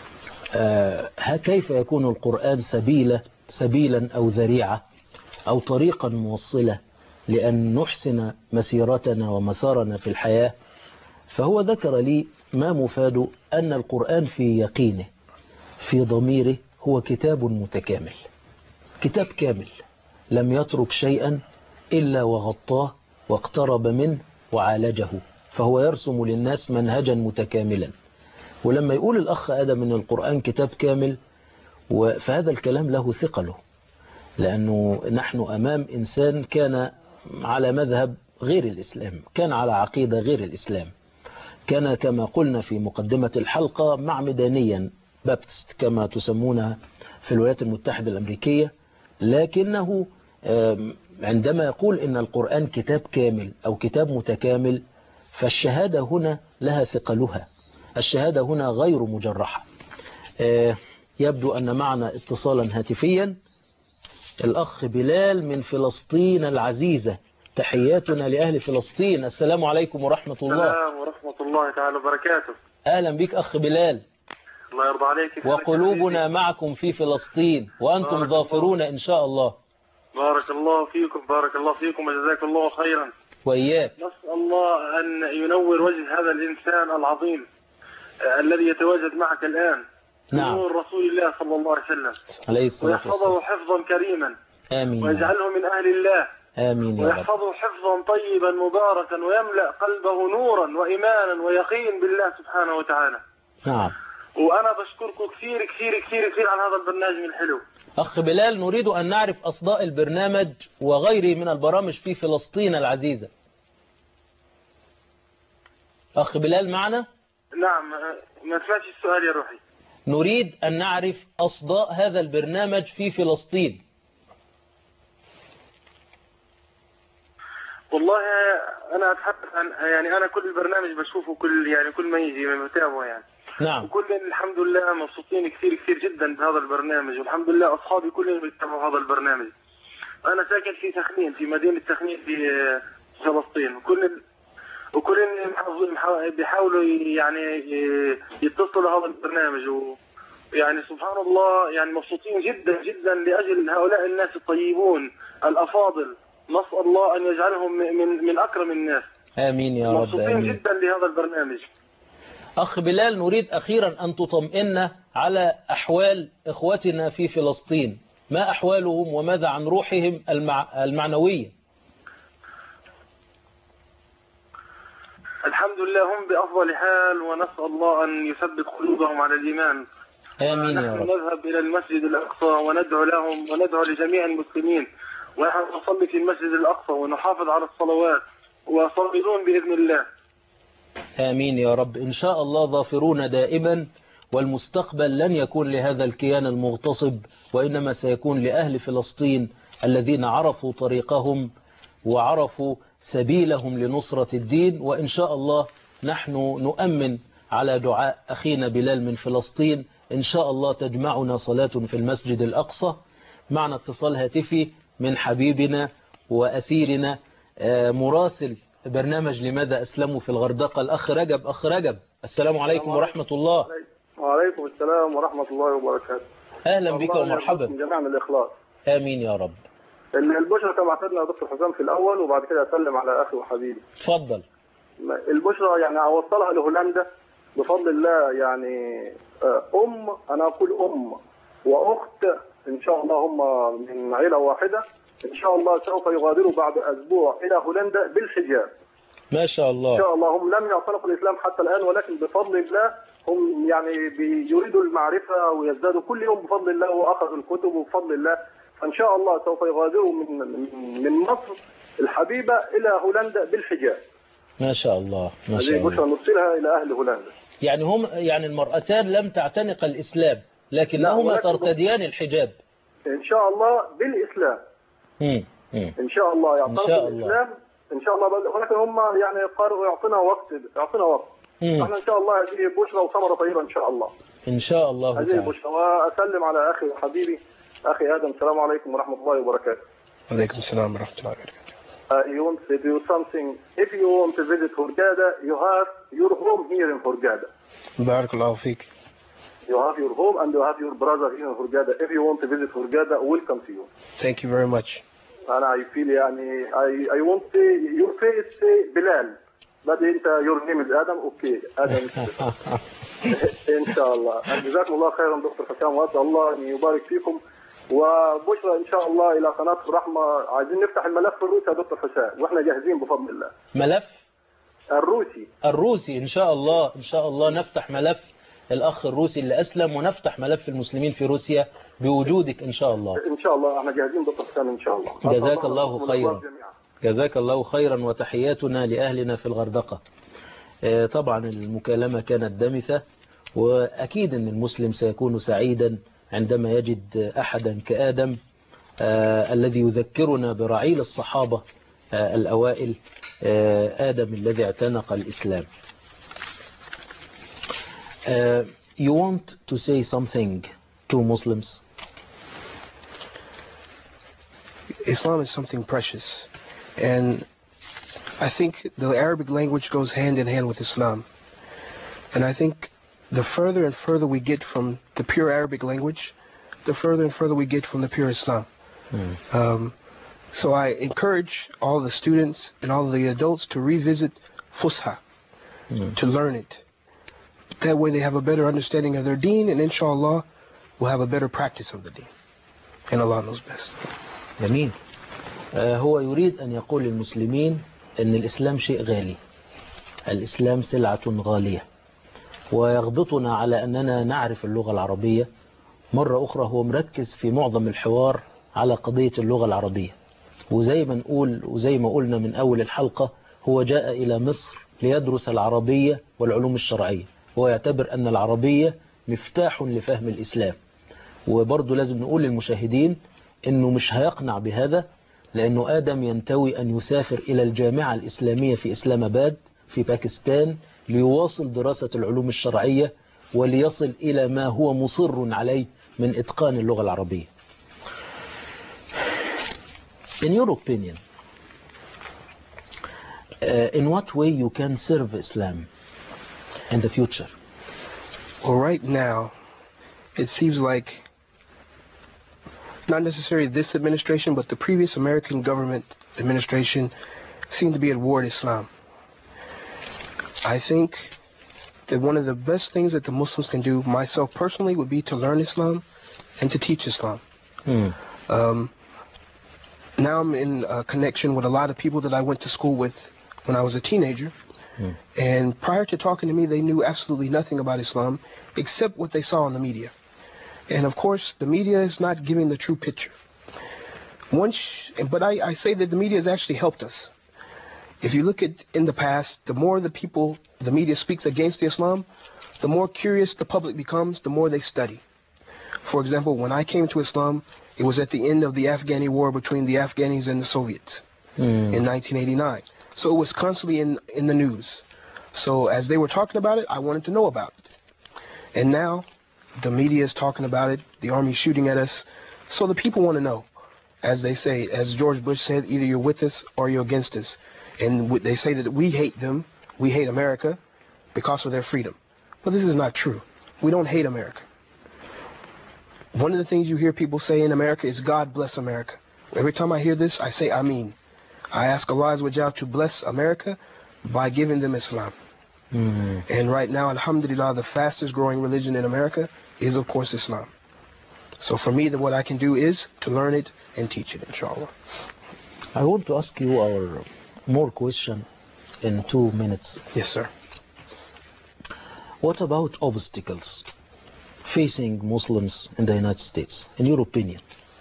كيف يكون القرآن سبيلا سبيلا أو ذريعة أو طريقا موصلة لأن نحسن مسيرتنا ومسارنا في الحياة. فهو ذكر لي ما مفاد أن القرآن في يقينه في ضميره هو كتاب متكامل، كتاب كامل لم يترك شيئا إلا وغطاه واقترب منه وعالجه، فهو يرسم للناس منهجا متكاملا. ولما يقول الأخ آدم من القرآن كتاب كامل، فهذا الكلام له ثقله، لأنه نحن أمام إنسان كان على مذهب غير الإسلام، كان على عقيدة غير الإسلام، كان كما قلنا في مقدمة الحلقة معمدانيا بابتست كما تسمونها في الولايات المتحدة الأمريكية، لكنه عندما يقول إن القرآن كتاب كامل أو كتاب متكامل، فالشهادة هنا لها ثقلها، الشهادة هنا غير مجرحة. يبدو أن معنا اتصالا هاتفيا الأخ بلال من فلسطين العزيزة، تحياتنا لأهل فلسطين. السلام عليكم ورحمة الله. السلام ورحمة الله تعالى وبركاته. أهلا بك أخ بلال. الله يرضى عليك. وقلوبنا معكم في فلسطين وأنتم ظافرون إن شاء الله. بارك الله فيكم بارك الله فيكم وجزاك الله خيرا. وإياك. نسأل الله أن ينور وجه هذا الإنسان العظيم الذي يتواجد معك الآن. نعم. نور رسول الله صلى الله عليه وسلم عليه الصلاة والسلام. ويحفظه حفظا كريما. آمين. ويجعله من أهل الله. آمين يا رب. ويحفظه حفظا طيبا مباركا ويملأ قلبه نورا وإيمانا ويقين بالله سبحانه وتعالى. نعم. وأنا بشكركم كثير كثير كثير كثير على هذا البرنامج الحلو. أخ بلال، نريد أن نعرف أصداء البرنامج وغيره من البرامج في فلسطين العزيزة. أخ بلال معنا؟ نعم. ما سمعتش السؤال يا روحي. نريد أن نعرف أصداء هذا البرنامج في فلسطين. والله أنا أتحدث عن يعني أنا كل البرنامج بشوفه، كل يعني كل ما يجي بتابعه يعني. نعم. وكل الحمد لله مبسوطين كثير كثير جدا بهذا البرنامج، والحمد لله أصحابي كلهم بيتابعوا هذا البرنامج. أنا ساكن في سخنين، في مدينة سخنين في فلسطين، وكل وكل بيحاولوا يعني يتصلوا هذا البرنامج، ويعني سبحان الله يعني مبسوطين جدا جدا لأجل هؤلاء الناس الطيبون الأفاضل. نسأل الله أن يجعلهم من من أكرم الناس. آمين يا رب. مبسوطين آمين. جدا لهذا البرنامج. أخ بلال، نريد أخيرا أن تطمئن على أحوال إخوتنا في فلسطين، ما أحوالهم وماذا عن روحهم المع... المعنوية؟ الحمد لله هم بأفضل حال، ونسأل الله أن يثبت قلوبهم على الإيمان. آمين يا رب. نحن نذهب إلى المسجد الأقصى وندعو لهم وندعو لجميع المسلمين، ونحن نصلي في المسجد الأقصى ونحافظ على الصلوات وصابرون بإذن الله. آمين يا رب. إن شاء الله ظافرون دائما، والمستقبل لن يكون لهذا الكيان المغتصب، وإنما سيكون لأهل فلسطين الذين عرفوا طريقهم وعرفوا سبيلهم لنصرة الدين. وإن شاء الله نحن نؤمن على دعاء أخينا بلال من فلسطين، إن شاء الله تجمعنا صلاة في المسجد الأقصى. معنا اتصال هاتفي من حبيبنا وأثيرنا مراسل برنامج لماذا أسلموا في الغردقة، الأخ رجب. أخ رجب، السلام عليكم ورحمة الله. وعليكم السلام ورحمة الله وبركاته. أهلا بك ومرحبا. جميعا الإخلاص. آمين يا رب. البشرى كما اعتدنا يا دكتور حسام في الأول، وبعد كده أسلم على أخي وحبيبي. تفضل. البشرى يعني أوصلها لهولندا بفضل الله، يعني أم، أنا أقول أم وأخت إن شاء الله هم من عيلة واحدة، إن شاء الله سوف يغادروا بعد أسبوع إلى هولندا بالحجاب. ما شاء الله. إن شاء الله هم لم يعتنقوا الإسلام حتى الآن، ولكن بفضل الله هم يعني يريدوا المعرفة ويزدادوا كل يوم بفضل الله، وأخذوا الكتب وبفضل الله. فإن شاء الله سوف يغادروا من من مصر الحبيبة إلى هولندا بالحجاب. ما شاء الله. ما شاء الله. هذه بشرى نرسلها إلى أهل هولندا. يعني هم يعني المرأتان لم تعتنق الإسلام، لكنهما ترتديان الحجاب. إن شاء الله بالإسلام. مم. مم. إن شاء الله يعطونا الإسلام إن شاء الله، ولكن هم يعني قالوا يعطينا وقت يعطينا وقت احنا ان شاء الله هذه بشرى وثمره طيبه ان شاء الله. إن شاء الله هذه تعالى. بشرى. واسلم على اخي وحبيبي اخي ادم. السلام عليكم ورحمه الله وبركاته. وعليكم السلام ورحمة الله وبركاته. Uh, you want to do something. If you want to visit Hurghada, you have your home here in Hurghada. Barakallahu feek. You have your home and you have your brother here in Hurghada. If you want to visit Hurghada, welcome to you. Thank you very much. And I feel يعني I I want to say your face say Bilal. But انت your name is Adam. Okay, Adam. إن شاء الله. جزاكم الله خيرا دكتور حسام وأسأل الله أن يبارك فيكم. وبشرى إن شاء الله إلى قناة الرحمة. عايزين نفتح الملف الروسي يا دكتور حسام وإحنا جاهزين بفضل الله. ملف الروسي. الروسي إن شاء الله إن شاء الله نفتح ملف الأخ الروسي اللي أسلم ونفتح ملف المسلمين في روسيا بوجودك إن شاء الله. إن شاء الله احنا جاهزين دكتور حسام إن شاء الله. جزاك الله خيرا. جزاك الله خيرا وتحياتنا لأهلنا في الغردقة. طبعا المكالمة كانت دمثة وأكيد أن المسلم سيكون سعيدا عندما يجد أحدا كآدم آه الذي يذكرنا برعيل الصحابة آه الأوائل آه آدم الذي اعتنق الإسلام. Uh, you want to say something to Muslims? Islam is something precious, and I think the Arabic language goes hand in hand with Islam. And I think the further and further we get from the pure Arabic language, the further and further we get from the pure Islam. Mm. Um, so I encourage all the students and all the adults to revisit Fusha, mm. to learn it. That way they have a better understanding of their deen, and inshallah will have a better practice of the deen. And Allah knows best. جميل. هو يريد أن يقول للمسلمين أن الإسلام شيء غالي. الإسلام سلعة غالية. ويغبطنا على أننا نعرف اللغة العربية. مرة أخرى هو مركز في معظم الحوار على قضية اللغة العربية. وزي ما نقول وزي ما قلنا من أول الحلقة هو جاء إلى مصر ليدرس العربية والعلوم الشرعية. هو يعتبر أن العربية مفتاح لفهم الإسلام. وبرضه لازم نقول للمشاهدين أنه مش هيقنع بهذا لأنه آدم ينتوي أن يسافر إلى الجامعة الإسلامية في إسلام آباد في باكستان ليواصل دراسة العلوم الشرعية وليصل إلى ما هو مصر عليه من إتقان اللغة العربية. In your opinion, uh, in what way you can serve Islam in the future? Well, right now, it seems like not necessarily this administration, but the previous American government administration seemed to be at war with Islam. I think that one of the best things that the Muslims can do, myself personally, would be to learn Islam and to teach Islam. Hmm. Um, now I'm in a connection with a lot of people that I went to school with when I was a teenager. Hmm. And prior to talking to me, they knew absolutely nothing about Islam except what they saw on the media. And of course, the media is not giving the true picture. Once, but I, I say that the media has actually helped us. If you look at in the past, the more the people, the media speaks against Islam, the more curious the public becomes, the more they study. For example, when I came to Islam, it was at the end of the Afghani war between the Afghanis and the Soviets mm. in nineteen eighty-nine. So it was constantly in, in the news. So as they were talking about it, I wanted to know about it. And now the media is talking about it, the army's shooting at us. So the people want to know. As they say, as George Bush said, either you're with us or you're against us. And they say that we hate them, we hate America because of their freedom. But this is not true. We don't hate America. One of the things you hear people say in America is God bless America. Every time I hear this, I say Ameen. I ask Allah Azza wa Jal to bless America by giving them Islam. Mm-hmm. And right now, alhamdulillah, the fastest growing religion in America is, of course, Islam. So for me, the, what I can do is to learn it and teach it, inshallah. I want to ask you our more question in two minutes. Yes, sir. What about obstacles facing Muslims in the United States, in your opinion?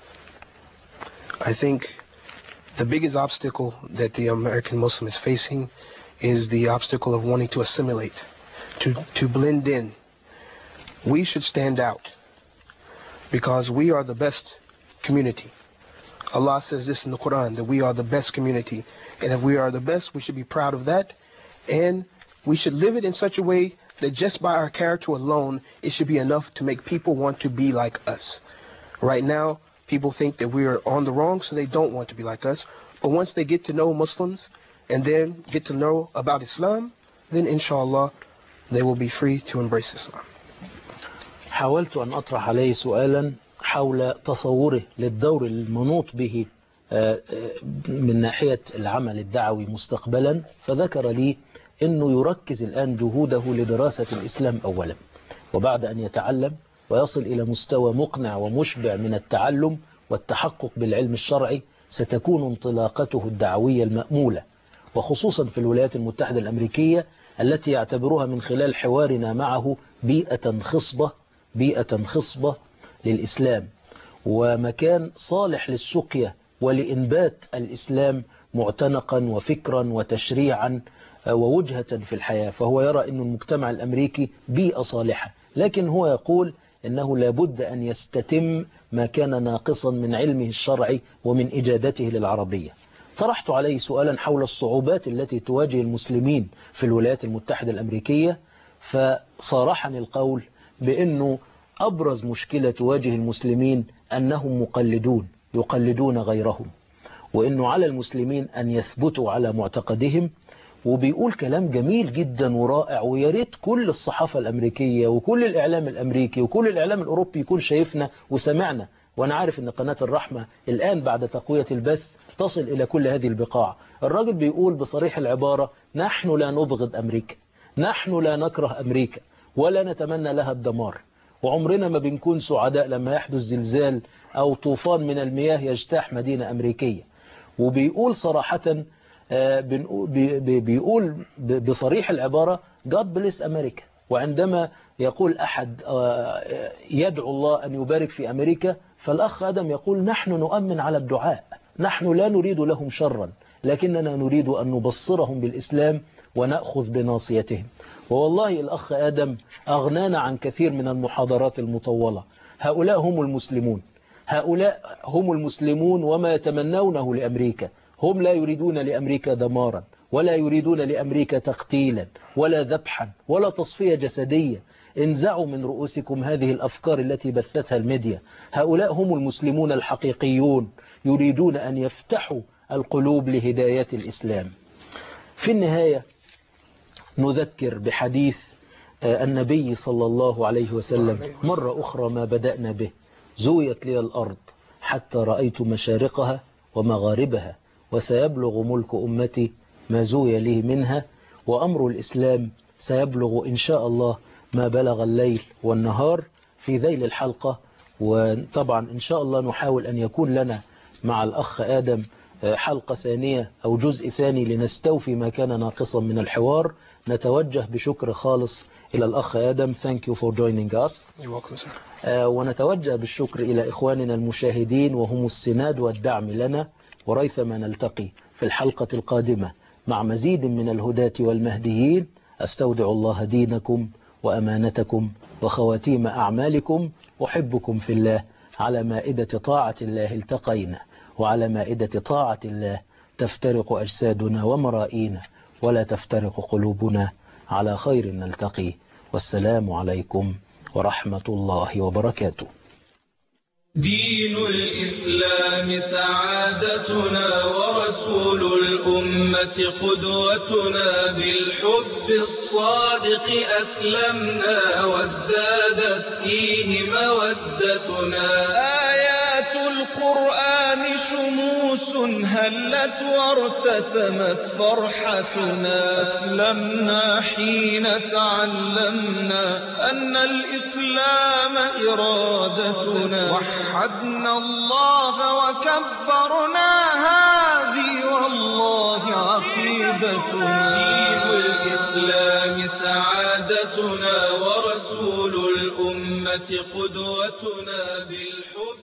I think the biggest obstacle that the American Muslim is facing is the obstacle of wanting to assimilate, to, to blend in. We should stand out because we are the best community. Allah says this in the Quran, that we are the best community. And if we are the best, we should be proud of that. And we should live it in such a way that just by our character alone, it should be enough to make people want to be like us. Right now, people think that we are on the wrong, so they don't want to be like us. But once they get to know Muslims and then get to know about Islam, then inshallah, they will be free to embrace Islam. حاولت أن أطرح عليه سؤالا حول تصوره للدور المنوط به من ناحية العمل الدعوي مستقبلا، فذكر لي أنه يركز الآن جهوده لدراسة الإسلام أولا، وبعد أن يتعلم ويصل إلى مستوى مقنع ومشبع من التعلم والتحقق بالعلم الشرعي ستكون انطلاقته الدعوية المأمولة، وخصوصا في الولايات المتحدة الأمريكية التي يعتبرها من خلال حوارنا معه بيئة خصبة بيئة خصبة للإسلام ومكان صالح للسقيا ولإنبات الإسلام معتنقا وفكرا وتشريعا ووجهة في الحياة. فهو يرى أن المجتمع الأمريكي بيئة صالحة، لكن هو يقول أنه لابد أن يستتم ما كان ناقصا من علمه الشرعي ومن إجادته للعربية. طرحت عليه سؤالا حول الصعوبات التي تواجه المسلمين في الولايات المتحدة الأمريكية، فصارحني القول بأنه أبرز مشكلة تواجه المسلمين أنهم مقلدون يقلدون غيرهم، وأنه على المسلمين أن يثبتوا على معتقدهم. وبيقول كلام جميل جدا ورائع، وياريت كل الصحافة الأمريكية وكل الإعلام الأمريكي وكل الإعلام الأوروبي يكون شايفنا وسمعنا. وأنا عارف أن قناة الرحمة الآن بعد تقوية البث تصل إلى كل هذه البقاع. الراجل بيقول بصريح العبارة: نحن لا نبغض أمريكا، نحن لا نكره أمريكا ولا نتمنى لها الدمار، وعمرنا ما بنكون سعداء لما يحدث زلزال أو طوفان من المياه يجتاح مدينة أمريكية. وبيقول صراحة بيقول بصريح العبارة God bless America. وعندما يقول أحد يدعو الله أن يبارك في أمريكا، فالأخ آدم يقول: نحن نؤمن على الدعاء، نحن لا نريد لهم شرا، لكننا نريد أن نبصرهم بالإسلام ونأخذ بناصيتهم. ووالله الأخ آدم أغنانا عن كثير من المحاضرات المطولة. هؤلاء هم المسلمون، هؤلاء هم المسلمون وما يتمنونه لأمريكا. هم لا يريدون لأمريكا دمارا، ولا يريدون لأمريكا تقتيلا ولا ذبحا ولا تصفية جسدية. انزعوا من رؤوسكم هذه الأفكار التي بثتها الميديا. هؤلاء هم المسلمون الحقيقيون، يريدون أن يفتحوا القلوب لهداية الإسلام. في النهاية نذكر بحديث النبي صلى الله عليه وسلم مرة أخرى ما بدأنا به: زويت لي الأرض حتى رأيت مشارقها ومغاربها، وسيبلغ ملك أمتي ما زوي لي منها، وأمر الإسلام سيبلغ إن شاء الله ما بلغ الليل والنهار في ذيل الحلقة. وطبعا إن شاء الله نحاول أن يكون لنا مع الأخ آدم حلقة ثانية أو جزء ثاني لنستوفي ما كان ناقصا من الحوار. نتوجه بشكر خالص إلى الأخ آدم. Thank you for joining us. You're welcome, sir. آه ونتوجه بالشكر إلى إخواننا المشاهدين وهم السناد والدعم لنا، وريثما نلتقي في الحلقة القادمة مع مزيد من الهداة والمهديين. أستودع الله دينكم وأمانتكم وخواتيم أعمالكم. أحبكم في الله. على مائدة طاعة الله التقينا، وعلى مائدة طاعة الله تفترق أجسادنا ومرائينا، ولا تفترق قلوبنا. على خير نلتقي، والسلام عليكم ورحمة الله وبركاته. دين الإسلام سعادتنا، ورسول الأمة قدوتنا، بالحب الصادق أسلمنا، وازدادت فيه مودتنا. آيات القرآن شموس هلت وارتسمت فرحتنا، أسلمنا حين تعلمنا أن الإسلام إرادتنا، وحدنا الله وكبرنا، هذه والله عقيدتنا. دين الإسلام سعادتنا، ورسول الأمة قدوتنا، بالحب